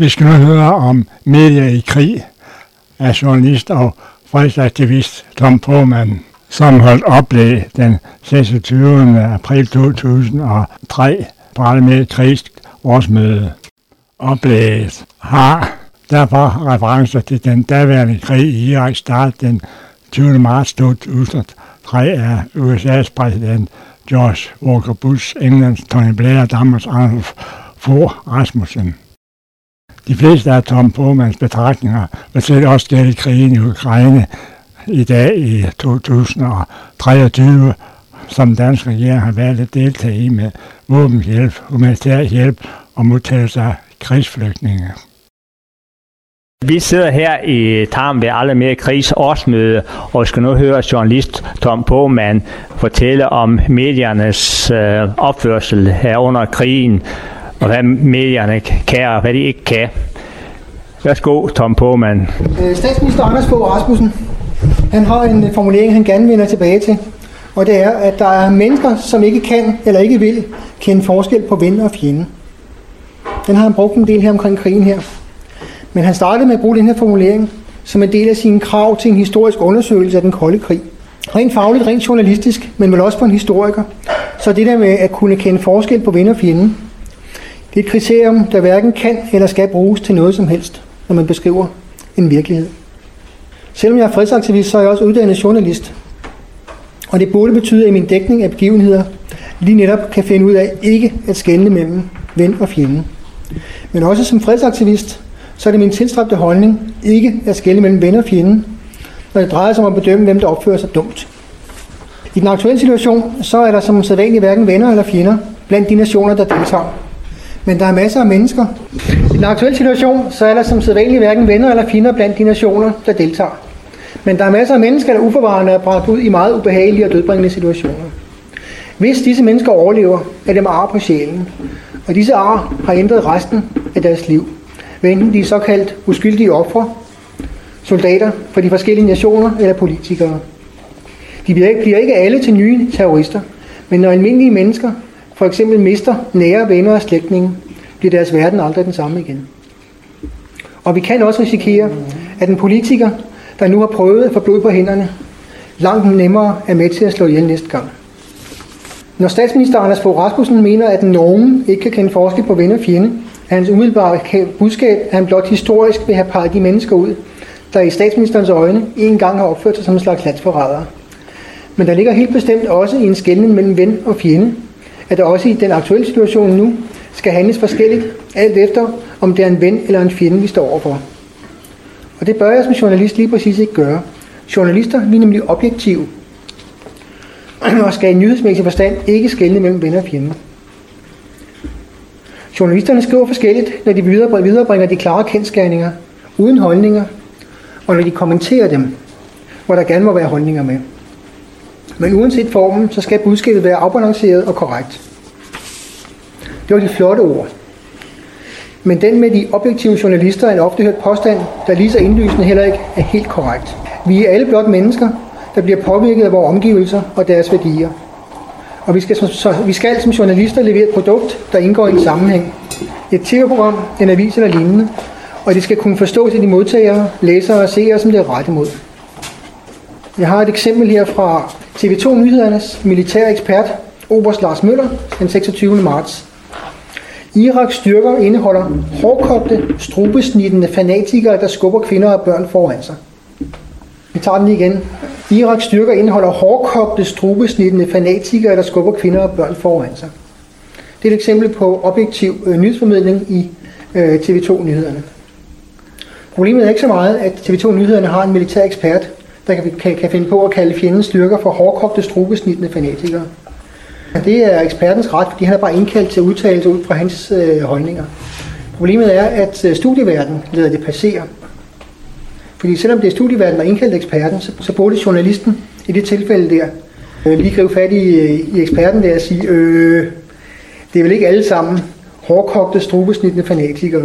Vi skal nu høre om medier i krig af journalist og fredsaktivist Tom Pohlmann, som holdt oplæg den 26. april 2003 på Almere Krigs årsmøde. Oplæget har derfor referencer til den daværende krig i Irak start den 20. marts 2003 af USA's præsident George Walker Bush, Englands Tony Blair og Danmarks Anders Fogh Rasmussen. De fleste af Tom Pohlmanns betragtninger vil selv også gælde krigen i Ukraine i dag i 2023, som den danske regering har valgt at deltage i med våbenhjælp, humanitær hjælp og modtagelse af krigsflygtninge. Vi sidder her i Tarm ved Almere Krigs årsmøde og skal nu høre journalist Tom Pohlmann fortælle om mediernes opførsel her under krigen, og hvad medierne kan og hvad de ikke kan. Værsgo, Tom Pohlmann. Statsminister Anders Fogh Rasmussen, han har en formulering, han gerne vender tilbage til, og det er, at der er mennesker, som ikke kan eller ikke vil kende forskel på ven og fjende. Den har han brugt en del her omkring krigen her. Men han startede med at bruge den her formulering som en del af sine krav til en historisk undersøgelse af den kolde krig. Rent fagligt, rent journalistisk, men vel også for en historiker. Så det der med at kunne kende forskel på ven og fjende, det er et kriterium, der hverken kan eller skal bruges til noget som helst, når man beskriver en virkelighed. Selvom jeg er fredsaktivist, så er jeg også uddannet journalist. Og det burde betyde, at i min dækning af begivenheder lige netop kan finde ud af ikke at skelne mellem ven og fjende. Men også som fredsaktivist, så er det min tilstræbte holdning ikke at skelne mellem ven og fjende, når det drejer sig om at bedømme, hvem der opfører sig dumt. I den aktuelle situation, så er der som sædvanligt hverken venner eller fjender blandt de nationer, der deltager. Men der er masser af mennesker. I den aktuelle situation, så er der som sædvanligt hverken venner eller fjender blandt de nationer, der deltager. Men der er masser af mennesker, der uforvarende er bragt ud i meget ubehagelige og dødbringende situationer. Hvis disse mennesker overlever, er det med ar på sjælen. Og disse ar har ændret resten af deres liv. Enten de er såkaldt uskyldige ofre, soldater fra de forskellige nationer eller politikere. De bliver ikke alle til nye terrorister, men når almindelige mennesker for eksempel mister nære venner og slægtninge, bliver deres verden aldrig den samme igen. Og vi kan også risikere, at en politiker, der nu har prøvet at få blod på hænderne, langt nemmere er med til at slå ihjel næste gang. Når statsminister Anders Fogh Rasmussen mener, at nogen ikke kan kende forskel på ven og fjende, er hans umiddelbare budskab, at han blot historisk vil have peget de mennesker ud, der i statsministerens øjne en gang har opført sig som en slags landsforrædere. Men der ligger helt bestemt også i en skelnen mellem ven og fjende, at der også i den aktuelle situation nu skal handles forskelligt, alt efter om det er en ven eller en fjende, vi står overfor. Og det bør jeg som journalist lige præcis ikke gøre. Journalister er nemlig objektive, og skal i nyhedsmæssig forstand ikke skelne mellem ven og fjende. Journalisterne skriver forskelligt, når de viderebringer de klare kendsgerninger, uden holdninger, og når de kommenterer dem, hvor der gerne må være holdninger med. Men uanset formen, så skal budskabet være afbalanceret og korrekt. Det var de flotte ord. Men den med de objektive journalister er en ofte hørt påstand, der lige så indlysende heller ikke er helt korrekt. Vi er alle blot mennesker, der bliver påvirket af vores omgivelser og deres værdier. Og vi skal som journalister levere et produkt, der indgår i en sammenhæng. Et tv-program, en avis eller lignende. Og det skal kunne forstås af de modtagere, læsere og seere, som det er rettet mod. Jeg har et eksempel her fra TV2 Nyhedernes militære ekspert, oberst Lars Møller, den 26. marts. Iraks styrker indeholder hårdkogte, strubesnittende fanatikere, der skubber kvinder og børn foran sig. Vi tager den lige igen. Iraks styrker indeholder hårdkogte, strubesnittende fanatikere, der skubber kvinder og børn foran sig. Det er et eksempel på objektiv nyhedsformidling i TV2 Nyhederne. Problemet er ikke så meget, at TV2 Nyhederne har en militær ekspert, der kan finde på at kalde fjendens styrker for hårdkogte, strubesnittende fanatikere. Det er ekspertens ret, fordi han er bare indkaldt til at udtale sig ud fra hans holdninger. Problemet er, at studieverdenen lader det passere. Fordi selvom det er studieverdenen, der er indkaldt eksperten, så burde journalisten i det tilfælde der lige gribe fat i eksperten der og sige, det er vel ikke alle sammen hårdkogte, strubesnittende fanatikere.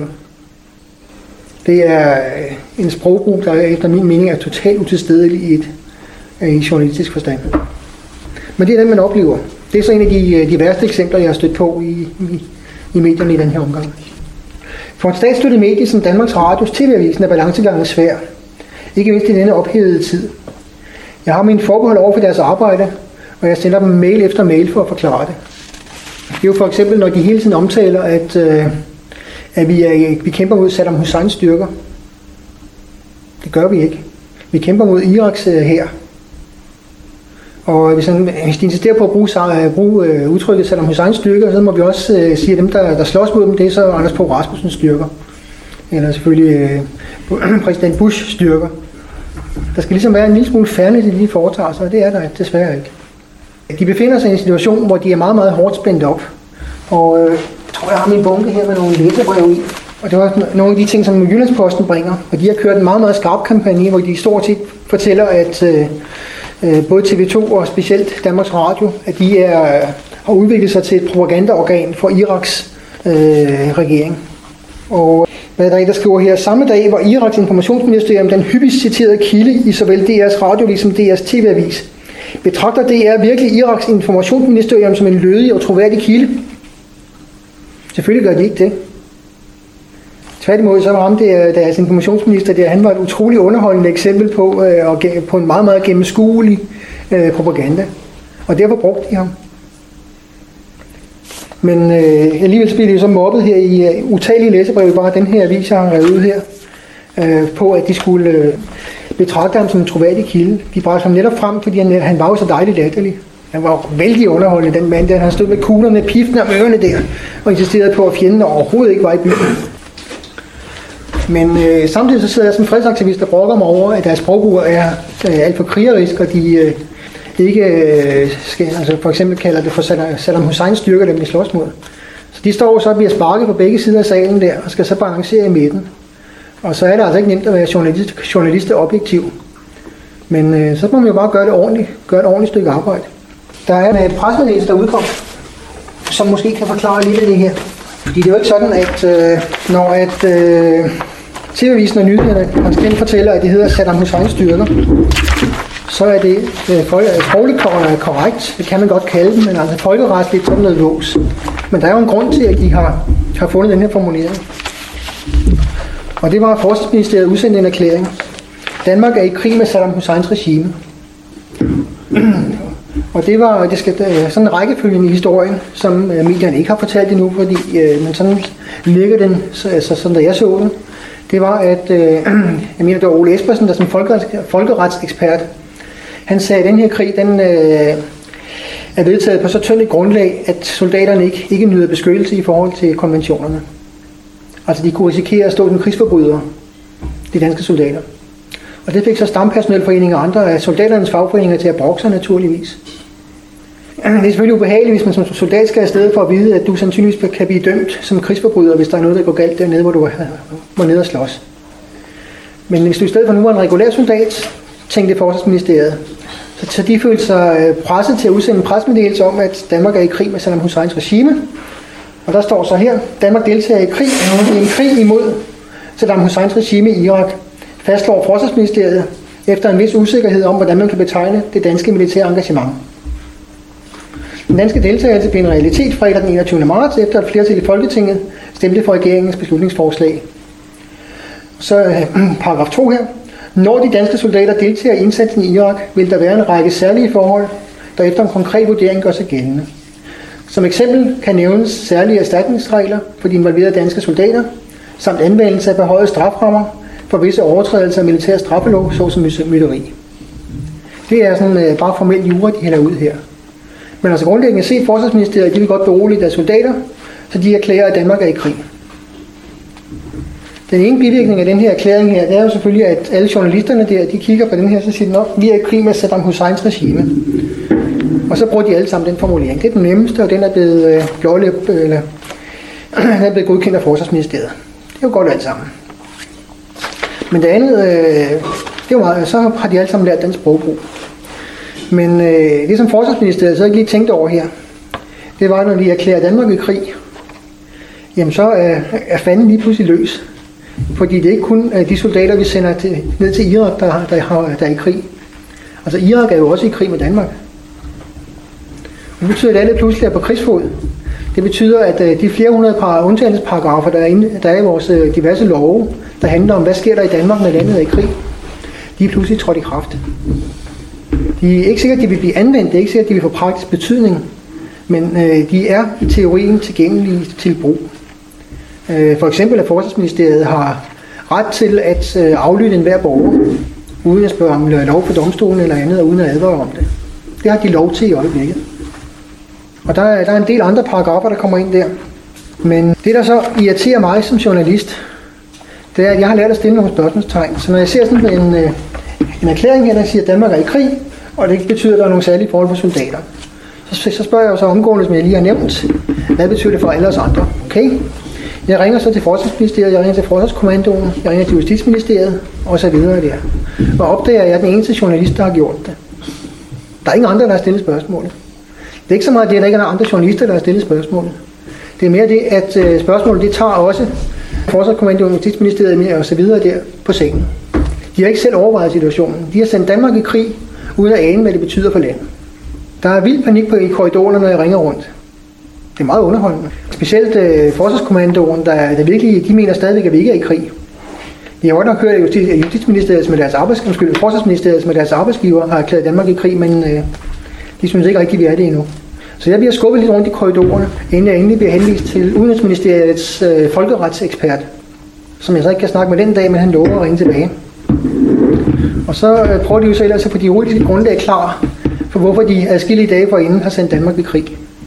Det er en sprogbrug, der efter min mening er totalt utilstedelig i en journalistisk forstand. Men det er den, man oplever. Det er så en af de værste eksempler, jeg har stødt på i medierne i den her omgang. For en statsstøttet medie som Danmarks Radios TV-avisen er balancegangen svær. Ikke mindst i denne ophedede tid. Jeg har mine forbehold over for deres arbejde, og jeg sender dem mail efter mail for at forklare det. Det er jo for eksempel, når de hele tiden omtaler, at vi kæmper mod Saddam Husseins styrker. Det gør vi ikke. Vi kæmper mod Iraks hær. Og hvis de insisterer på at bruge udtrykket Saddam Husseins styrker, så må vi også sige, at dem, der slås mod dem, det er så Anders Fogh Rasmussens styrker. Eller selvfølgelig præsident Bushs styrker. Der skal ligesom være en lille smule fairness i de foretager sig, og det er der desværre ikke. De befinder sig i en situation, hvor de er meget, meget hårdt spændt op. Og jeg tror, jeg har min bunke her med nogle læserbrev i. Og det var nogle af de ting, som Jyllandsposten bringer. Og de har kørt en meget, meget skarp kampagne, hvor de stort set fortæller, at både TV2 og specielt Danmarks Radio, at de har udviklet sig til et propagandaorgan for Iraks regering. Og hvad der skriver her, samme dag var Iraks informationsministerium den hyppigst citerede kilde i såvel DR's radioavis som DR's TV-avis. Betragter DR virkelig Iraks informationsministerium som en lødig og troværdig kilde? Selvfølgelig gør de ikke det. Tværtimod så var ham deres informationsminister der, han var et utroligt underholdende eksempel på en meget, meget gennemskuelig propaganda. Og derfor brugte de ham. Men alligevel bliver de så mobbet her i utallige læserbrev, bare den her avis, jeg har revet ud her, på at de skulle betragte ham som en troværdig kilde. De bragte ham netop frem, fordi han var jo så dejligt latterlig. Han var vældig underholdende, den mand der. Han stod med kuglerne, piftende om ørerne der, og insisterede på, at fjenden overhovedet ikke var i byen. Men samtidig så sidder jeg som fredsaktivist og brokker mig over, at deres sprogbrug er alt for krigerisk, og de ikke skal, altså for eksempel kalder det for Saddam Husseins styrker, dem de slås mod. Så de står så og bliver sparket på begge sider af salen der, og skal så balancere i midten. Og så er det altså ikke nemt at være journalist og objektiv. Men så må man jo bare gøre det ordentligt, gøre et ordentligt stykke arbejde. Der er en pressemeddelelse, der udkom, som måske kan forklare lidt af det her. Fordi det er jo ikke sådan, at når TV-avisen og nyhederne konsekvent fortæller, at det hedder Saddam Husseins styrker, så er det sprogligt korrekt. Det kan man godt kalde dem, men altså folkeretsligt sådan noget lås. Men der er jo en grund til, at de har fundet den her formulering. Og det var, at Forsvarsministeriet udsendte en erklæring. Danmark er i krig med Saddam Husseins regime. Og det skal sådan en rækkefølge i historien, som medierne ikke har fortalt endnu, fordi men sådan ligger den, så sådan da jeg så den. Det var, at jeg mener, det var Ole Espersen, der som folkeretsekspert, han sagde, at den her krig, den er vedtaget på så tyndt et grundlag, at soldaterne ikke nyder beskyttelse i forhold til konventionerne. Altså de kunne risikere at stå som krigsforbrydere, de danske soldater. Og det fik så stampersonelforeninger og andre af soldaternes fagforeninger til at brokke sig naturligvis. Det er selvfølgelig ubehageligt, hvis man som soldat skal afsted for at vide, at du sandsynligvis kan blive dømt som krigsforbryder, hvis der er noget, der går galt dernede, hvor du var nede og slås. Men hvis du i stedet for nu var en regulær soldat, tænkte Forsvarsministeriet, så de følte sig presset til at udsende en pressemeddelelse om, at Danmark er i krig med Saddam Husseins regime. Og der står så her, Danmark deltager i en krig imod Saddam Husseins regime i Irak, fastslår Forsvarsministeriet efter en vis usikkerhed om, hvordan man kan betegne det danske militære engagement. Den danske deltagelse blev en realitet fredag den 21. marts, efter et flertal i Folketinget stemte for regeringens beslutningsforslag. Så paragraf 2 her. Når de danske soldater deltager i indsatsen i Irak, vil der være en række særlige forhold, der efter en konkret vurdering gør sig gældende. Som eksempel kan nævnes særlige erstatningsregler for de involverede danske soldater, samt anvendelse af behøjede straframmer for visse overtrædelser af militær straffelov, såsom mytteri. Det er sådan bare formelt jura, de hælder ud her. Men altså grundlæggende set, Forsvarsministeriet, de vil godt berolige deres soldater, så de erklærer, at Danmark er i krig. Den ene bivirkning af den her erklæring her, det er jo selvfølgelig, at alle journalisterne der, de kigger på den her, så siger de, vi er i krig med Saddam Husseins regime. Og så bruger de alle sammen den formulering. Det er den nemmeste, og den er blevet, godkendt af Forsvarsministeriet. Det er jo godt alt sammen. Men det andet, det er meget, så har de alle sammen lært den sprogbrug. Men det som Forsvarsministeriet så ikke lige tænkte over her, det var, når de erklærer Danmark i krig, jamen så er fanden lige pludselig løs. Fordi det er ikke kun de soldater, vi sender ned til Irak, der er i krig. Altså Irak er jo også i krig med Danmark. Det betyder, at alle pludselig er på krigsfod. Det betyder, at de flere hundrede undtagelsesparagrafer, der er i vores diverse love, der handler om, hvad sker der i Danmark, når landet er i krig, de er pludselig trådt i kraft. De er ikke sikkert, at de vil blive anvendt, det er ikke sikkert, at de vil få praktisk betydning, men de er i teorien tilgængelige til brug. For eksempel, at Forsvarsministeriet har ret til at aflytte enhver borger, uden at spørge om lov på domstolen eller andet, og uden at advare om det. Det har de lov til i øjeblikket. Og der er en del andre paragrafer, der kommer ind der. Men det, der så irriterer mig som journalist, det er, at jeg har lært at stille nogle spørgsmålstegn. Så når jeg ser sådan en erklæring her, der siger, at Danmark er i krig, og det betyder, at der er nogle særlige forhold for soldater, så spørger jeg jo så omgående, som jeg lige har nævnt, hvad betyder det for alle os andre? Okay? Jeg ringer så til Forsvarsministeriet, jeg ringer til Forsvarskommandoen, jeg ringer til Justitsministeriet, og så videre der. Og opdager, at jeg er den eneste journalist, der har gjort det. Der er ingen andre, der har stillet spørgsmålet. Det er ikke så meget det, at der ikke er andre journalister, der har stillet spørgsmålet. Det er mere det, at spørgsmålet det tager også Forsvarskommandoen, Justitsministeriet og så videre der på sengen. De har ikke selv overvejet situationen. De har sendt Danmark i krig, uden at ane, hvad det betyder for landet. Der er vild panik i korridorerne, når jeg ringer rundt. Det er meget underholdende. Specielt Forsvarskommandoen, der virkelig, de mener stadigvæk, at vi ikke er i krig. De har godt nok hørt, at Justitsministeriet med deres Forsvarsministeriet med deres arbejdsgiver har erklæret Danmark i krig, men de synes ikke rigtig, vi er det endnu. Så jeg bliver skubbet lidt rundt i korridorerne, inden jeg endelig bliver henvist til Udenrigsministeriets folkeretsekspert, som jeg så ikke kan snakke med den dag, men han lover at ringe tilbage. Og så prøver de jo så ellers at få de juridiske grundlag klar, for hvorfor de adskillige dage forinden har sendt Danmark i krig.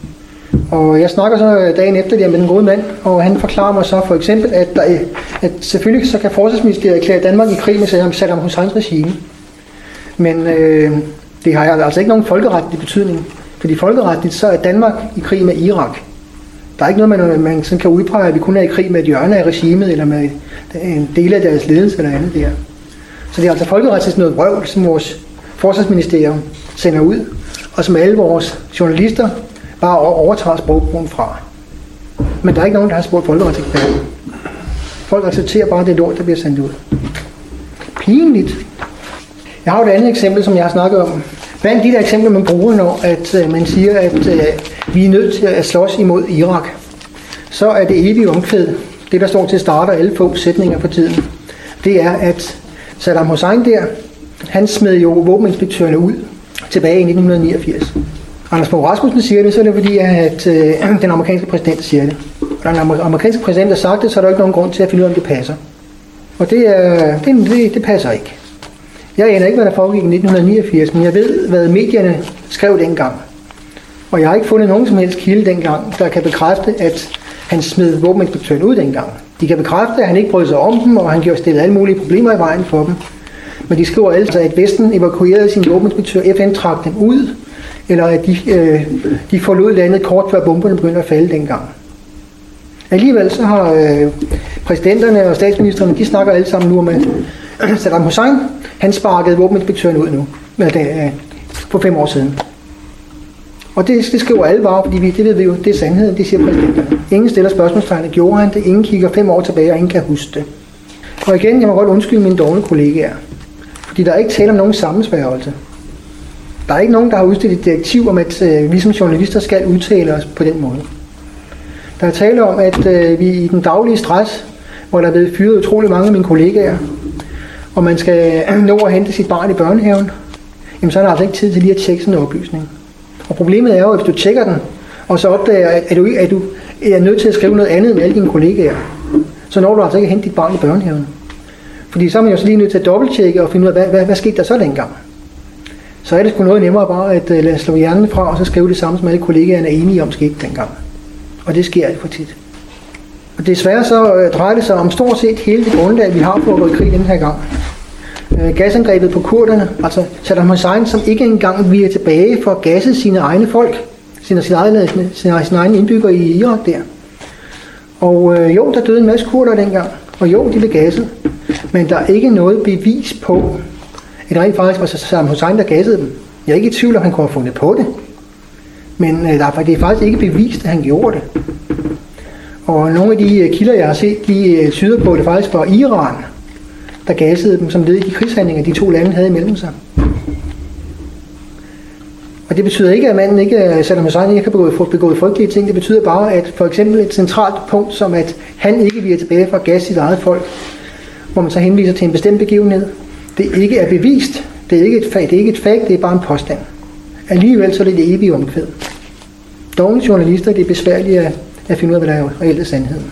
Og jeg snakker så dagen efter det med den gode mand, og han forklarer mig så for eksempel, at selvfølgelig så kan Forsvarsministeriet erklære Danmark i krig med Saddam Husseins regime. Men det har altså ikke nogen folkeretlig betydning, fordi folkeretligt så er Danmark i krig med Irak. Der er ikke noget, man sådan kan udpege, at vi kun er i krig med et hjørne af regimet, eller med en del af deres ledelse eller andet der. Så det er altså folkeretligt noget vrøvl, som vores Forsvarsministerium sender ud, og som alle vores journalister bare overtager sprogbrugen fra. Men der er ikke nogen, der har spurgt folkeretseksperten. Folk accepterer bare det lort, der bliver sendt ud. Pinligt. Jeg har et andet eksempel, som jeg har snakket om. Blandt de der eksempler, man bruger, når at man siger, at vi er nødt til at slås imod Irak, så er det evige omkvæd, det der står til at starte alle få sætninger for tiden, det er, at Saddam Hussein der, han smed jo våbeninspektørerne ud tilbage i 1989. Anders Fogh Rasmussen siger det, så er det fordi, at den amerikanske præsident siger det. Og når den amerikanske præsident har sagt det, så er der ikke nogen grund til at finde ud af, om det passer. Og det passer ikke. Jeg aner ikke, hvad der foregik i 1989, men jeg ved, hvad medierne skrev dengang. Og jeg har ikke fundet nogen som helst kilde dengang, der kan bekræfte, at han smed våbeninspektøren ud dengang. De kan bekræfte, at han ikke brød sig om dem, og han gjorde stillet alle mulige problemer i vejen for dem. Men de skriver altså, at Vesten evakuerede sin våbeninspektør, FN trak dem ud, eller at de forlod landet kort før bomberne begyndte at falde dengang. Alligevel så har præsidenterne og statsministrene, de snakker alle sammen nu om, at Saddam Hussein, han sparkede våbeninspektøren ud nu, for 5 år siden. Og det skriver alle bare, fordi det ved vi jo, det er sandheden, det siger præsidenterne. Ingen stiller spørgsmålstegn, gjorde han det, ingen kigger 5 år tilbage, og ingen kan huske det. Og igen, jeg må godt undskylde mine dårlige kollegaer, fordi der er ikke tale om nogen sammensværgelse. Der er ikke nogen, der har udstedt et direktiv om, at vi som journalister skal udtale os på den måde. Der er tale om, at vi i den daglige stress, hvor der er blevet fyret utrolig mange af mine kollegaer, og man skal nå at hente sit barn i børnehaven, jamen så er der altså ikke tid til lige at tjekke sådan en oplysning. Og problemet er jo, at hvis du tjekker den, og så opdager, at du er nødt til at skrive noget andet end alle dine kollegaer, så når du altså ikke at hente dit barn i børnehaven. Fordi så er man jo så lige nødt til at dobbelttjekke og finde ud af, hvad skete der så dengang. Så er det sgu noget nemmere bare at lade slå hjernen fra, og så skrive det samme, som alle kollegaerne er enige om skete dengang. Og det sker alt for tit. Og desværre så drejer det sig om stort set hele det grundlag, vi har på at gå i krig den her gang. Gasangrebet på kurderne, altså Saddam Hussein, som ikke engang viger tilbage for at gasse sine egne folk, sine egne indbyggere i Irak der. Og jo, der døde en masse kurder dengang, og jo, de blev gasset. Men der er ikke noget bevis på, at det rent faktisk var Saddam Hussein, der gassede dem. Jeg er ikke i tvivl, om han kunne have fundet på det. Men det er faktisk ikke bevist, at han gjorde det. Og nogle af de kilder, jeg har set, de tyder på, at det faktisk var Iran, der gassede dem som led i de krigshandlinger, de 2 lande havde imellem sig. Og det betyder ikke, at manden ikke, Saddam Hussein ikke har begået frygtelige ting. Det betyder bare, at for eksempel et centralt punkt, som at han ikke viger tilbage fra gas sit eget folk, hvor man så henviser til en bestemt begivenhed, det ikke er bevist. Det er ikke et fakt, det er bare en påstand. Alligevel så er det evige omkvæd. Dovne journalister, det er besværligt at finde ud af, hvad der er reelt sandheden.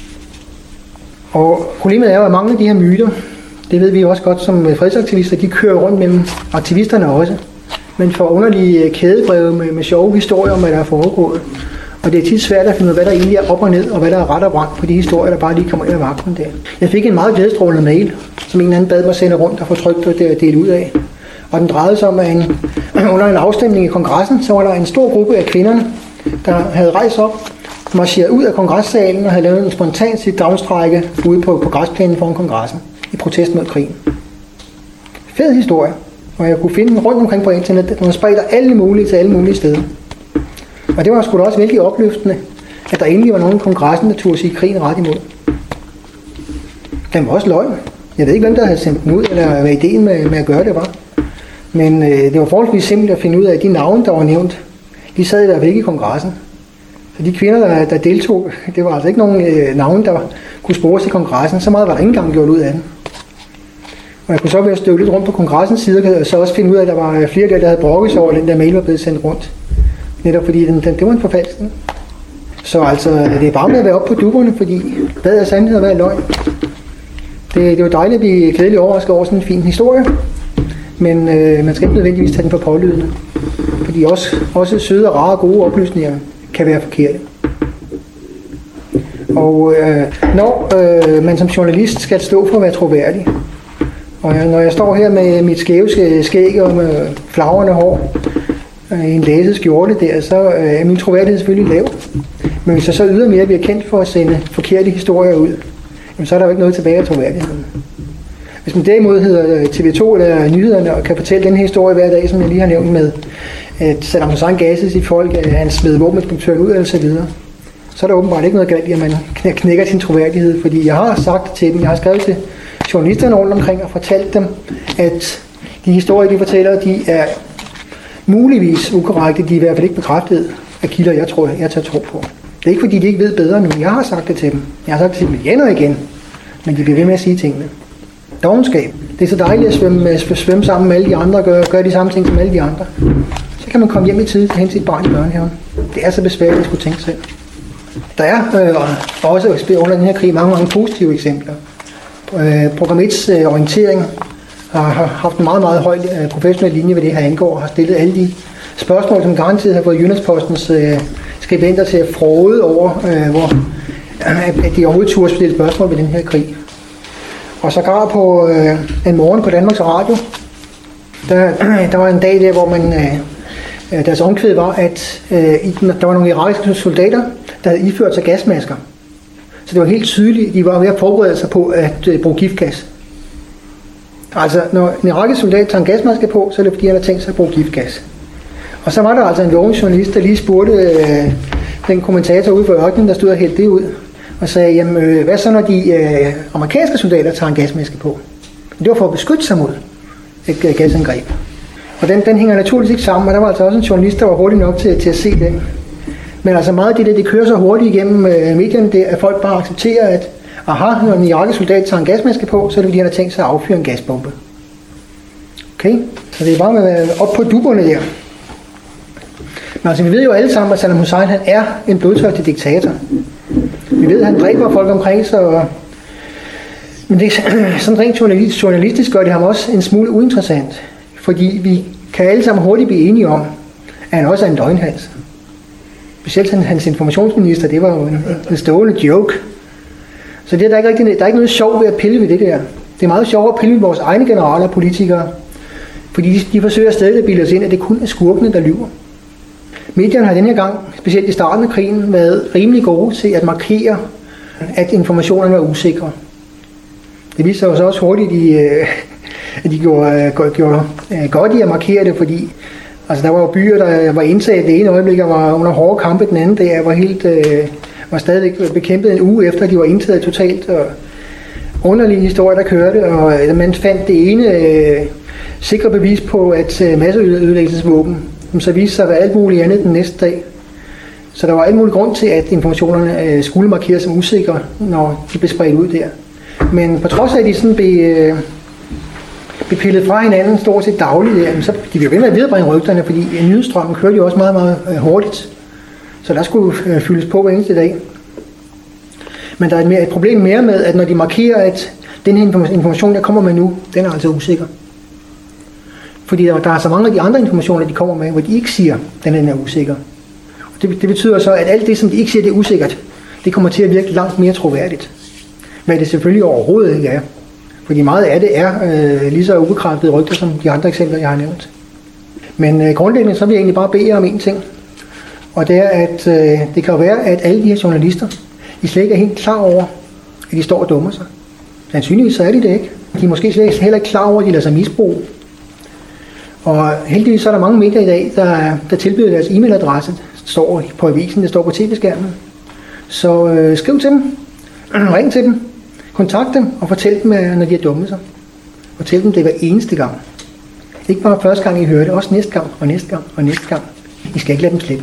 Og problemet er jo, at mange af de her myter, det ved vi også godt som fredsaktivister, de kører rundt mellem aktivisterne også, men får underlige kædebreve med sjove historier om, hvad der er foregået. Og det er tit svært at finde ud af, hvad der egentlig er op og ned, og hvad der er ret og vrang på de historier, der bare lige kommer ind af vagten der. Jeg fik en meget glædestrålende mail, som en eller anden bad mig sende rundt og få trykt og dele ud af. Og den drejede sig om, at under en afstemning i kongressen, så var der en stor gruppe af kvinderne, der havde rejst op, marcheret ud af kongressalen og havde lavet en spontan sit dagsstrække ude på græsplænen foran kongressen i protest mod krigen. Fed historie, og jeg kunne finde den rundt omkring på internet, den spredte alle mulige til alle mulige steder. Og det var sgu da også vældig opløftende, at der endelig var nogen i kongressen, der turde sige krigen ret imod. Den var også løgn. Jeg ved ikke, hvem der havde sendt den ud, eller hvad ideen med at gøre det var. Men det var forholdsvis simpelt at finde ud af, at de navne, der var nævnt, de sad i hvert fald ikke i kongressen. Så de kvinder, der deltog, det var altså ikke nogen navne, der kunne spores i kongressen. Så meget var der ikke engang gjort ud af den. Og jeg kunne så være støve lidt rundt på kongressens side, og så også finde ud af, at der var flere der havde brokket sig over, den der mail var blevet sendt rundt. Netop fordi det var en forfalskning. Så altså, det er bare med at være oppe på dupperne, fordi hvad er sandhed og hvad er løgn? Det var dejligt at blive glædeligt overrasket over sådan en fin historie, men man skal ikke nødvendigvis tage den for pålydende. Fordi også søde og rare og gode oplysninger kan være forkerte. Og når man som journalist skal stå for at være troværdig, og når jeg står her med mit skæve skæg og med flagrende hår i en læset skjorte der, så er min troværdighed selvfølgelig lav. Men hvis jeg så ydermere bliver kendt for at sende forkerte historier ud, så er der jo ikke noget tilbage af troværdigheden. Hvis man derimod hedder TV2 eller nyhederne og kan fortælle den historie hver dag, som jeg lige har nævnt med, at Saddam Hussein gassede sit folk, at han smed våbeninspektøren ud og så videre, så er der åbenbart ikke noget galt i, at man knækker sin troværdighed. Fordi jeg har sagt til dem, jeg har skrevet til journalisterne rundt omkring og fortalt dem, at de historier, de fortæller, de er muligvis ukorrekte, de er i hvert fald ikke bekræftet af kilder, jeg tager tro på. Det er ikke fordi, de ikke ved bedre nu. Jeg har sagt det til dem. Jeg har sagt det til dem igen og igen. Men de bliver ved med at sige tingene. Dovenskab. Det er så dejligt at svømme sammen med alle de andre og gøre de samme ting som alle de andre. Så kan man komme hjem i tid hen til sit barn i børnehaven. Det er så besværligt at skulle tænke selv. Der er også under den her krig mange positive eksempler. Program 1's orientering har haft en meget, meget høj professionel linje, hvad det her angår, og har stillet alle de spørgsmål, som garanteret har fået Jyllandspostens skribenter til at fråde over, at de overhovedet turde stille spørgsmål ved den her krig. Og så gar på en morgen på Danmarks Radio, der var en dag der, hvor deres omkvæd var, at der var nogle irakiske soldater, der havde iført sig gasmasker. Så det var helt tydeligt, at de var ved at forberede sig på at bruge giftgas. Altså, når en irakisk soldat tager en gasmaske på, så er det fordi, han har tænkt sig at bruge giftgas. Og så var der altså en lovende journalist, der lige spurgte den kommentator ude for ørkenen, der stod og hældte det ud, og sagde, jamen, hvad så når de amerikanske soldater tager en gasmaske på? Det var for at beskytte sig mod et gasangreb. Og den hænger naturligvis ikke sammen, og der var altså også en journalist, der var hurtig nok til at se den. Men altså meget af det kører så hurtigt igennem medierne, det, at folk bare accepterer, at aha, når en irakisk soldat tager en gasmaske på, så er det fordi, han har tænkt sig at affyre en gasbombe. Okay? Så det er bare med at være op på dupperne der. Men altså, vi ved jo alle sammen, at Saddam Hussein, han er en blodtørstig diktator. Vi ved, at han dræber folk omkring sig, men det, sådan rent journalistisk gør det ham også en smule uinteressant. Fordi vi kan alle sammen hurtigt blive enige om, at han også er en løgnhals. Specielt hans informationsminister, det var jo en stående joke. Så det er der er ikke noget sjov ved at pille ved det der. Det er meget sjovt at pille ved vores egne generaler og politikere, fordi de forsøger stadig at bilde os ind, at det kun er skurkene, der lyver. Medierne har denne gang, specielt i starten af krigen, været rimelig gode til at markere, at informationerne var usikre. Det viste sig også hurtigt, at de gjorde godt i at markere det, fordi altså, der var jo byer, der var indtaget det ene øjeblik, og var under hårde kampe den anden dag, var stadig bekæmpet en uge efter, de var indtaget totalt. Og underlige historier, der kørte, og man fandt det ene sikre bevis på, at masseødelæggelsesvåben så viste sig at være alt muligt andet den næste dag. Så der var alt mulig grund til, at informationerne skulle markeres som usikre, når de blev spredt ud der. Men på trods af, at de sådan blev pillet fra hinanden stort set dagligt der, så de blev ved med at viderebringe rygterne, fordi nyhedsstrømmen kørte jo også meget, meget hurtigt. Så der skulle fyldes på hver eneste dag. Men der er et problem mere med, at når de markerer, at den her information, der kommer med nu, den er altså usikker. Fordi der er så mange af de andre informationer, de kommer med, hvor de ikke siger, at den er usikker. Og det betyder så, at alt det, som de ikke siger, det er usikkert, det kommer til at virke langt mere troværdigt. Hvad det selvfølgelig overhovedet ikke er. Fordi meget af det er lige så ubekræftede rygter, som de andre eksempler, jeg har nævnt. Men grundlæggende så vil jeg egentlig bare bede jer om en ting. Og det er, at det kan jo være, at alle de her journalister, de slet ikke er helt klar over, at de står og dummer sig. Sandsynligvis så er de det ikke. De er måske slet heller ikke klar over, at de lader sig misbruge. Og heldigvis så er der mange medier i dag, der tilbyder deres e-mailadresse. Det står på avisen, det står på tv-skærmen. Så skriv til dem, ring til dem, kontakt dem og fortæl dem, når de har dummet sig. Fortæl dem det hver eneste gang. Ikke bare første gang I hører det, også næste gang og næste gang og næste gang. I skal ikke lade dem slippe.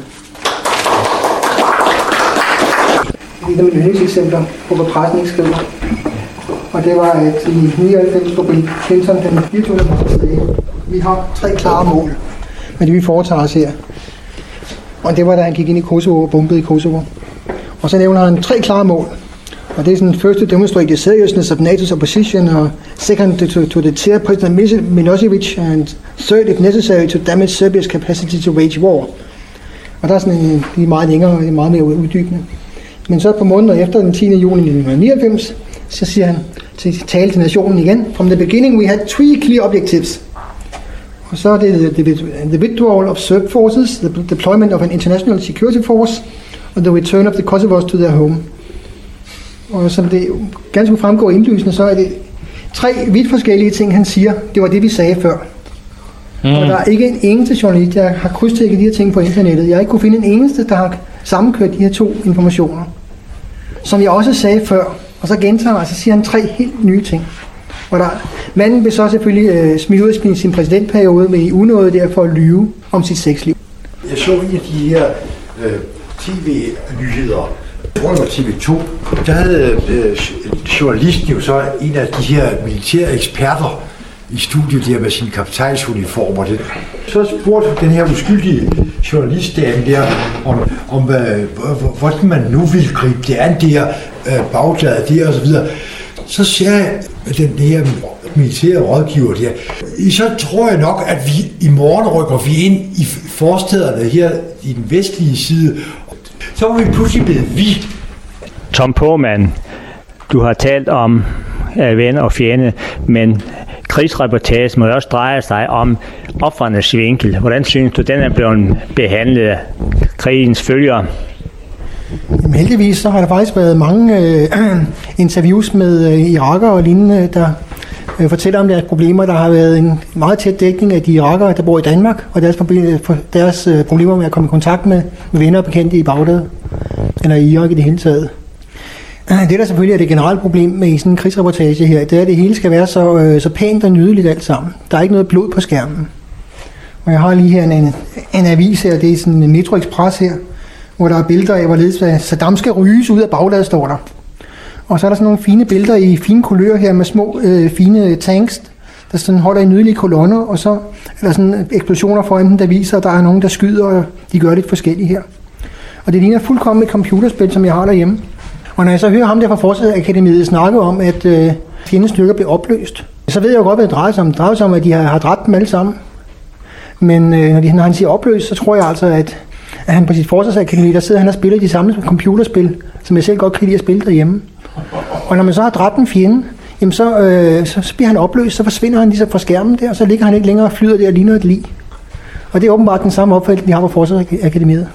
Det er mine yndlingseksempler på, hvad pressen ikke skriver. Og det var, at i 99 på Bill Clinton den 24. marts dag. Vi har 3 klare mål med det, vi foretager os her. Og det var, da han gik ind i Kosovo og bombede i Kosovo. Og så nævner han 3 klare mål. Og det er sådan, first to demonstrate the seriousness of NATO's opposition, og second to deter President Milosevic, and third, if necessary, to damage Serbia's capacity to wage war. Og der er sådan de er meget længere og meget mere uddybende. Men så på måneder efter den 10. juni 1999, så siger han tale til nationen igen. From the beginning we had 3 clear objectives. Og så er det the withdrawal of Serb forces, the deployment of an international security force, og the return of the Kosovars to their home. Og som det ganske fremgår indlysende, så er det 3 vidt forskellige ting, han siger. Det var det, vi sagde før. Og der er ikke en eneste journalist, der har krydstækket de her ting på internettet. Jeg har ikke kunne finde en eneste, der har sammenkørt de her 2 informationer. Som jeg også sagde før, og så gentager han, så siger han 3 helt nye ting. Og manden vil så selvfølgelig smidt ud af sin præsidentperiode med i unåde der for at lyve om sit sexliv. Jeg så en af de her tv-nyheder, jeg tror det var TV2, der havde journalisten jo så en af de her militære eksperter i studiet der med sin kaptajnsuniform. Så spurgte den her uskyldige journalistdame der, om hvordan man nu ville gribe det an der, Bagdad der og så videre. Så siger jeg den her militære rådgiver der, så tror jeg nok, at vi i morgen rykker vi ind i forstederne her i den vestlige side. Så var vi pludselig blevet vi. Tom Pohlmann, du har talt om ven og fjende, men krigsreportagen må også dreje sig om ofrenes vinkel. Hvordan synes du, den er blevet behandlet af krigens følgere? Jamen, heldigvis så har der faktisk været mange interviews med irakere og lignende, der fortæller om deres problemer. Der har været en meget tæt dækning af de irakere, der bor i Danmark, og deres problemer med at komme i kontakt med venner og bekendte i Bagdad, eller i Irak i det hele taget. Det, der selvfølgelig er det generelle problem med sådan en krigsreportage her, det er, at det hele skal være så pænt og nydeligt alt sammen. Der er ikke noget blod på skærmen. Og jeg har lige her en avis her, det er sådan en Metro Express her, hvor der er billeder af, hvorledes Saddam skal ryges ud af Bagdad, står der. Og så er der sådan nogle fine billeder i fine kulører her med små fine tanks, der sådan holder i nydelige kolonner, og så er der sådan eksplosioner foran dem, der viser, at der er nogen, der skyder, og de gør lidt forskelligt her. Og det ligner fuldkommen et computerspil, som jeg har derhjemme. Og når jeg så hører ham der fra Forsvarsakademiet snakke om, at fjendens styrker blev opløst, så ved jeg jo godt, hvad det drejer sig om. Det drejer sig om, at de har dræbt dem alle sammen. Men når han siger opløst, så tror jeg altså, at han på sit forsvarsakademi, der sidder han og spiller de samme computerspil, som jeg selv godt kan lide at spille derhjemme. Og når man så har dræbt en fjende, jamen så bliver han opløst, så forsvinder han ligesom fra skærmen der, og så ligger han ikke længere og flyder der og ligner et lig. Og det er åbenbart den samme opfattelse, vi har på Forsvarsakademiet.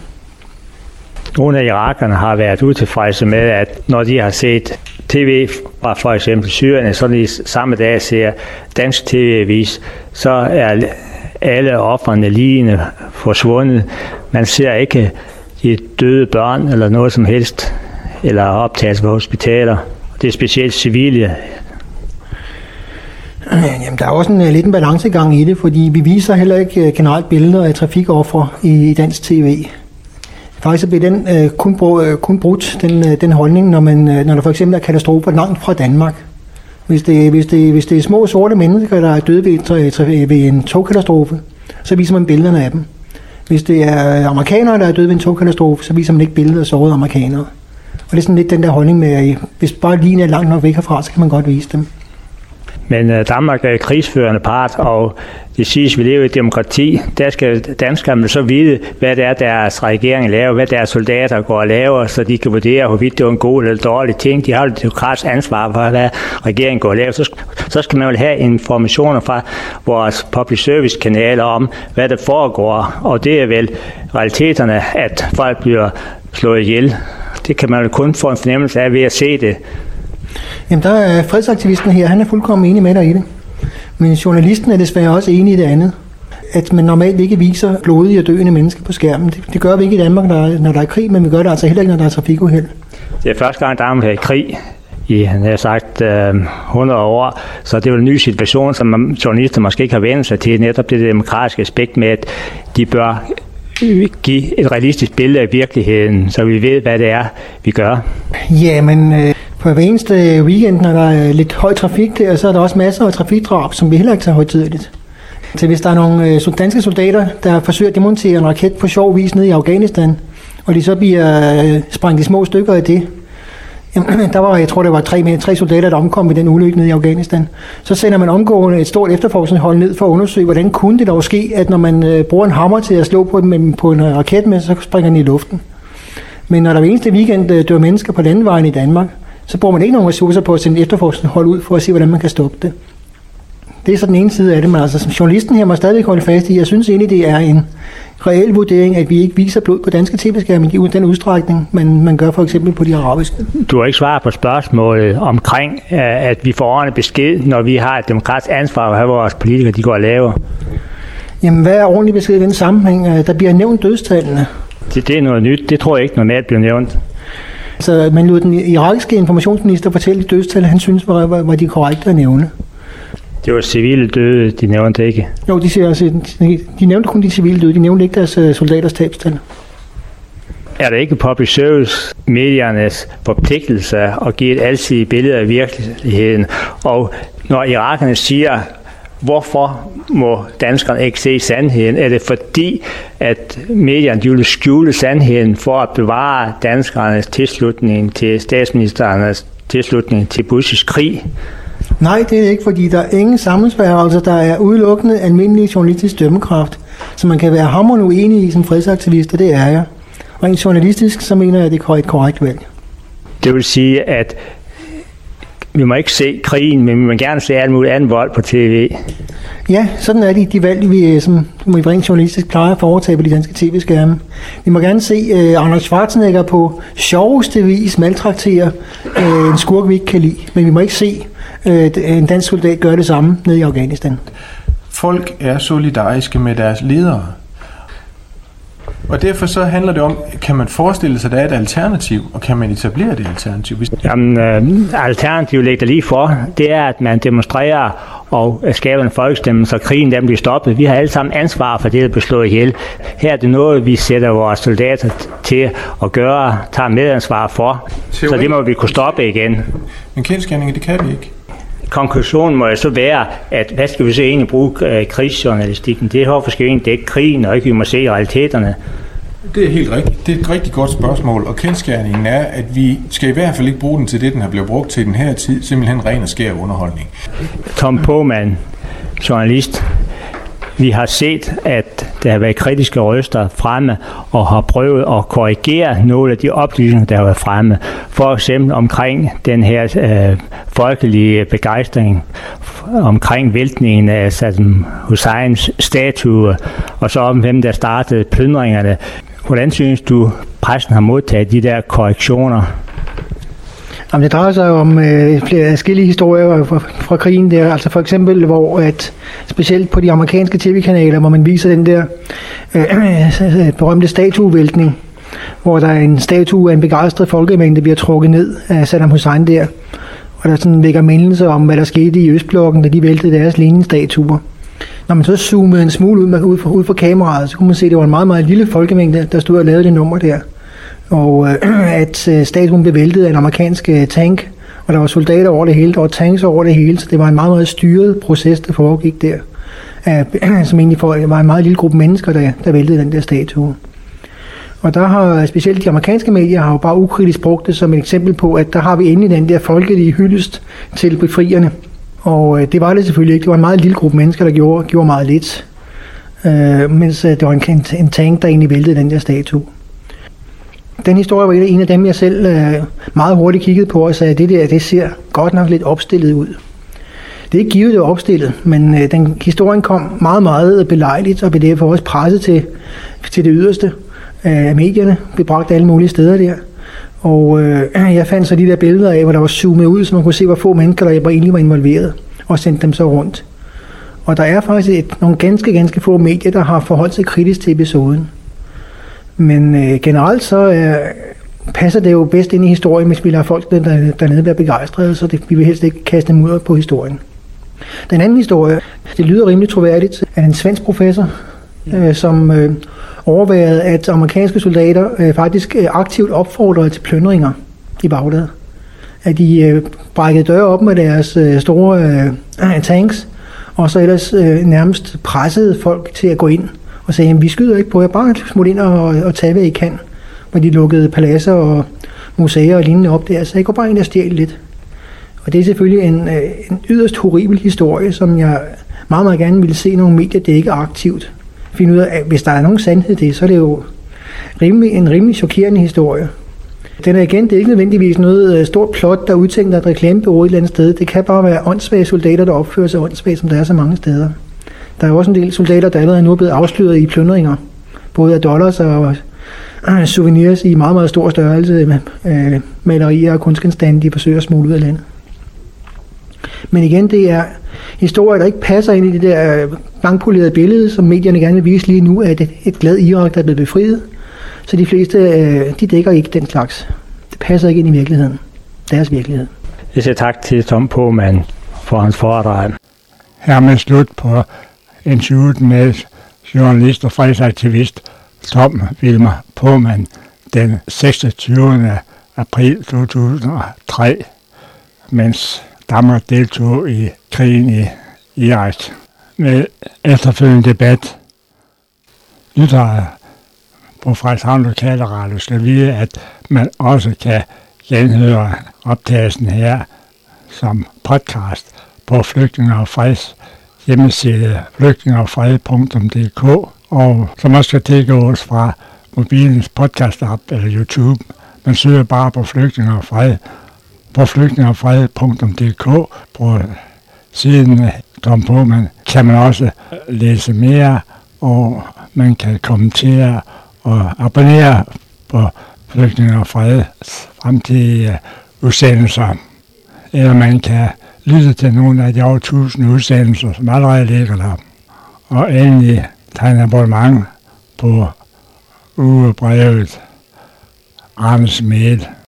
Nogle af irakerne har været utilfredse med, at når de har set tv fra for eksempel Syrien, så de samme dag ser dansk tv-avis, så er alle ofrene ligende forsvundet. Man ser ikke de døde børn eller noget som helst, eller optagelser på hospitaler. Det er specielt civile. Jamen, der er også lidt en balancegang i det, fordi vi viser heller ikke generelt billeder af trafikofre i dansk tv. Faktisk bliver den kun brudt, den holdning, når der for eksempel er katastrofer langt fra Danmark. Hvis det er små sorte mennesker, der er døde ved en togkatastrofe, så viser man billederne af dem. Hvis det er amerikanere, der er døde ved en togkatastrofe, så viser man ikke billeder af sårede amerikanere. Og det er sådan lidt den der holdning med, at hvis bare linjen er langt nok væk herfra, så kan man godt vise dem. Men Danmark er krigsførende part, og det siges, at vi lever i et demokrati. Der skal danskerne så vide, hvad det er, deres regering laver, hvad deres soldater går og laver, så de kan vurdere, hvorvidt det er en god eller dårlig ting. De har jo et demokratisk ansvar for, hvad regeringen går og laver. Så skal man vel have informationer fra vores public service kanaler om, hvad der foregår. Og det er vel realiteterne, at folk bliver slået ihjel. Det kan man jo kun få en fornemmelse af ved at se det. Jamen, der er fredsaktivisten her, han er fuldkommen enig med dig i det. Men journalisten er desværre også enig i det andet. At man normalt ikke viser blodige og døende mennesker på skærmen. Det gør vi ikke i Danmark, når der er krig, men vi gør det altså heller ikke, når der er trafikuheld. Det er første gang, Danmark er i krig i, han har sagt, 100 år. Så det er jo en ny situation, som journalister måske ikke har vendt sig til. Netop det demokratiske aspekt med, at de bør give et realistisk billede af virkeligheden, så vi ved, hvad det er, vi gør. Ja, men på hver eneste weekend, når der er lidt høj trafik der, så er der også masser af trafikdrab, som vi heller ikke tager højtideligt. Så hvis der er nogle danske soldater, der forsøger at demontere en raket på sjov vis nede i Afghanistan, og de så bliver sprængt i små stykker af det, jamen, der var, jeg tror, det var tre soldater, der omkom i den ulykke nede i Afghanistan. Så sender man omgående et stort efterforskningshold ned for at undersøge, hvordan kunne det dog ske, at når man bruger en hammer til at slå på en raket med, så springer den i luften. Men når der hver eneste weekend dør mennesker på landevejen i Danmark, så bruger man ikke nogen ressourcer på at sende et efterforskningshold ud for at se, hvordan man kan stoppe det. Det er så den ene side af det, men altså som journalisten her må stadig holde fast i, jeg synes egentlig, det er en reel vurdering, at vi ikke viser blod på danske tv-skærme i den udstrækning, man gør for eksempel på de arabiske. Du har ikke svaret på spørgsmålet omkring, at vi får ordentlig besked, når vi har et demokratisk ansvar at have vores politikere, de går og laver. Jamen, hvad er ordentlig besked i den sammenhæng? Der bliver nævnt dødstallene. Det er noget nyt. Det tror jeg ikke normalt bliver nævnt. Så man lod den irakiske informationsminister fortælle de dødstal, han synes var de korrekte at nævne. Det var civile døde, de nævnte ikke. Jo, de nævnte kun de civile døde, de nævnte ikke deres soldaters tabstal. Er det ikke public service mediernes forpligtelse at give et alsidigt billede af virkeligheden? Og når irakerne siger, hvorfor må danskerne ikke se sandheden? Er det fordi, at medierne vil skjule sandheden for at bevare danskernes tilslutning til statsministerens tilslutning til Bush's krig? Nej, det er ikke, fordi der er ingen sammensværgelser. Der er udelukkende almindelig journalistisk dømmekraft, så man kan være hamrende uenig i som fredsaktivist, og det er jeg. Rent journalistisk, så mener jeg, at det er et korrekt valg. Det vil sige, at vi må ikke se krigen, men vi må gerne se alt muligt andet vold på tv. Ja, sådan er de valg, vi som rent journalistisk plejer at foretage på de danske tv-skærme. Vi må gerne se Arnold Schwarzenegger på sjoveste vis maltraktere en skurk, vi ikke kan lide, men vi må ikke se en dansk soldat gøre det samme nede i Afghanistan. Folk er solidariske med deres ledere. Og derfor så handler det om, kan man forestille sig, at der er et alternativ, og kan man etablere det alternativ? Jamen, alternativet ligger lige for, det er, at man demonstrerer og skaber en folkestemme, så krigen den bliver stoppet. Vi har alle sammen ansvar for det, der bliver slået ihjel. Her er det noget, vi sætter vores soldater til at gøre, tager medansvar for, så det må vi kunne stoppe igen. Men kendsgerninger, det kan vi ikke. Konklusionen må jo så være, at hvad skal vi så egentlig bruge krigsjournalistikken? Det er hvorfor skal vi egentlig dække krigen, og ikke vi må se realiteterne? Det er helt rigtigt. Det er et rigtig godt spørgsmål, og kendsgerningen er, at vi skal i hvert fald ikke bruge den til det, den har blevet brugt til den her tid, simpelthen ren og skær underholdning. Tom Pohmann, journalist. Vi har set, at der har været kritiske røster fremme og har prøvet at korrigere nogle af de oplysninger, der har været fremme. For eksempel omkring den her folkelige begejstring omkring væltningen af Saddam Husseins statue, og så om hvem der startede plyndringerne. Hvordan synes du, pressen har modtaget de der korrektioner? Jamen, det drejer sig om flere forskellige historier fra krigen der. Altså for eksempel, hvor at specielt på de amerikanske tv-kanaler, hvor man viser den der berømte statuevæltning, hvor der er en statue af en begejstret folkemængde, der bliver trukket ned af Saddam Hussein der. og der sådan vækker mindelse om, hvad der skete i Østblokken, da de væltede deres Lenin-statuer. Når man så zoomede en smule ud fra kameraet, så kunne man se, at det var en meget, meget lille folkemængde, der stod og lavede det nummer der. Og at statuen blev væltet af en amerikansk tank, og der var soldater over det hele, der var tanks over det hele, så det var en meget, meget styret proces, der foregik der. Som egentlig var en meget lille gruppe mennesker, der væltede den der statue. Og der har specielt de amerikanske medier har jo bare ukritisk brugt det som et eksempel på, at der har vi endelig den der folkelige hyldest til befrierne. Og det var det selvfølgelig ikke. Det var en meget lille gruppe mennesker, der gjorde meget lidt. Mens det var en tank, der egentlig væltede den der statue. Den historie var en af dem, jeg selv meget hurtigt kiggede på og sagde, at det ser godt nok lidt opstillet ud. Det er ikke givet, det var opstillet, men historien kom meget, meget belejligt og blev derfor også presset til det yderste af medierne. Blev bragt alle mulige steder der. Og jeg fandt så de der billeder af, hvor der var zoomet ud, så man kunne se, hvor få mennesker, der egentlig var involveret, og sendte dem så rundt. Og der er faktisk nogle ganske få medier, der har forholdt sig kritisk til episoden. Men generelt så passer det jo bedst ind i historien, hvis vi lader folk dernede være begejstrede, så vi vil helst ikke kaste dem ud på historien. Den anden historie, det lyder rimelig troværdigt, er en svensk professor, som overværede, at amerikanske soldater faktisk aktivt opfordrede til plyndringer i Bagdad. At de brækkede døre op med deres store tanks, og så ellers nærmest pressede folk til at gå ind og sagde, at vi skyder ikke på jer, bare smut ind og tage, hvad I kan. Hvor de lukkede paladser og museer og lignende op der, så jeg går bare ind og stjæle lidt. Og det er selvfølgelig en yderst horribel historie, som jeg meget, meget gerne ville se nogle medier dække aktivt. Finde ud af, at hvis der er nogen sandhed i det, så er det jo en rimelig chokerende historie. Den er igen, det er ikke nødvendigvis noget stort plot, der udtænker et reklamebureau et eller andet sted. Det kan bare være åndssvage soldater, der opfører sig åndssvagt, som der er så mange steder. Der er også en del soldater, der allerede nu er blevet afsløret i plyndringer. Både af dollars og souvenirs i meget, meget stor størrelse med malerier og kunstgenstande, de forsøger at smule ud af landet. Men igen, det er historier, der ikke passer ind i det der bankpolerede billede, som medierne gerne vil vise lige nu, at et glad Irak, der er blevet befriet. Så de fleste, de dækker ikke den slags. Det passer ikke ind i virkeligheden. Deres virkelighed. Jeg siger tak til Tom Pohlmann for hans foredrag. Hermed slut på interviewet med journalist og fredsaktivist Tom Vilmer Pohlmann den 26. april 2003, mens Danmark deltog i krigen i Irak. Med efterfølgende debat lytter på Frederikshavn Lokale Radio skal vide, at man også kan genhøre optagelsen her som podcast på Flygtninge og Freds hjemmeside flygtningeogfred.dk, og som også kan tilgås fra mobilens podcast-app eller YouTube. Man søger bare på Flygtninge og Fred på flygtningeogfred.dk. På siden af Tom Pohlmann kan man også læse mere, og man kan kommentere og abonnere på Flygtninge og Freds fremtidige udsendelser. Eller man kan lytte til nogle af de over 1000 udsendelser, som allerede ligger der. Og endelig tegne abonnement på ugebrevet Arnes Mail.